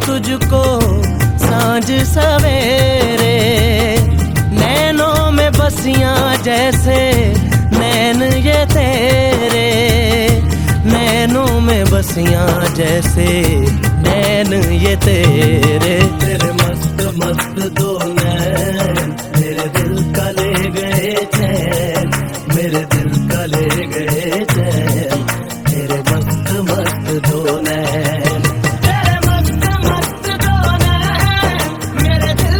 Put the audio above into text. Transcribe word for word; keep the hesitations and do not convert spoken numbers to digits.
तुझको सांझ सवेरे। नैनों में बसियां जैसे नैन ये तेरे, नैनों में बसियां जैसे नैन ये तेरे। तेरे मस्त मस्त दो